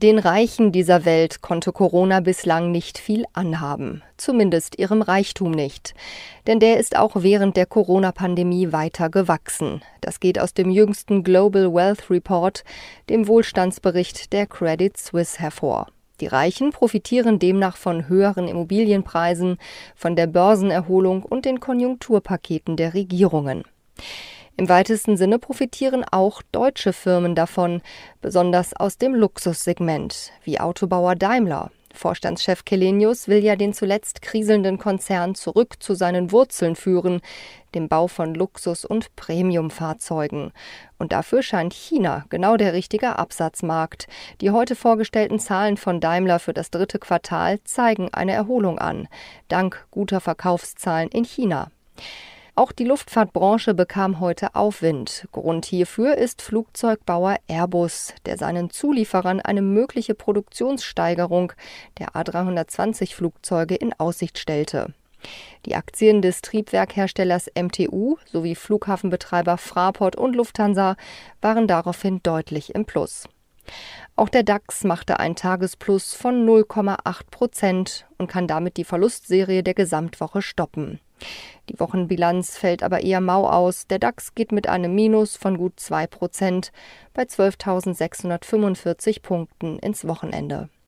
Den Reichen dieser Welt konnte Corona bislang nicht viel anhaben, zumindest ihrem Reichtum nicht. Denn der ist auch während der Corona-Pandemie weiter gewachsen. Das geht aus dem jüngsten Global Wealth Report, dem Wohlstandsbericht der Credit Suisse, hervor. Die Reichen profitieren demnach von höheren Immobilienpreisen, von der Börsenerholung und den Konjunkturpaketen der Regierungen. Im weitesten Sinne profitieren auch deutsche Firmen davon, besonders aus dem Luxussegment, wie Autobauer Daimler. Vorstandschef Källenius will ja den zuletzt kriselnden Konzern zurück zu seinen Wurzeln führen, dem Bau von Luxus- und Premiumfahrzeugen. Und dafür scheint China genau der richtige Absatzmarkt. Die heute vorgestellten Zahlen von Daimler für das 3. Quartal zeigen eine Erholung an, dank guter Verkaufszahlen in China. Auch die Luftfahrtbranche bekam heute Aufwind. Grund hierfür ist Flugzeugbauer Airbus, der seinen Zulieferern eine mögliche Produktionssteigerung der A320-Flugzeuge in Aussicht stellte. Die Aktien des Triebwerkherstellers MTU sowie Flughafenbetreiber Fraport und Lufthansa waren daraufhin deutlich im Plus. Auch der DAX machte ein Tagesplus von 0,8% und kann damit die Verlustserie der Gesamtwoche stoppen. Die Wochenbilanz fällt aber eher mau aus. Der DAX geht mit einem Minus von gut 2% bei 12.645 Punkten ins Wochenende.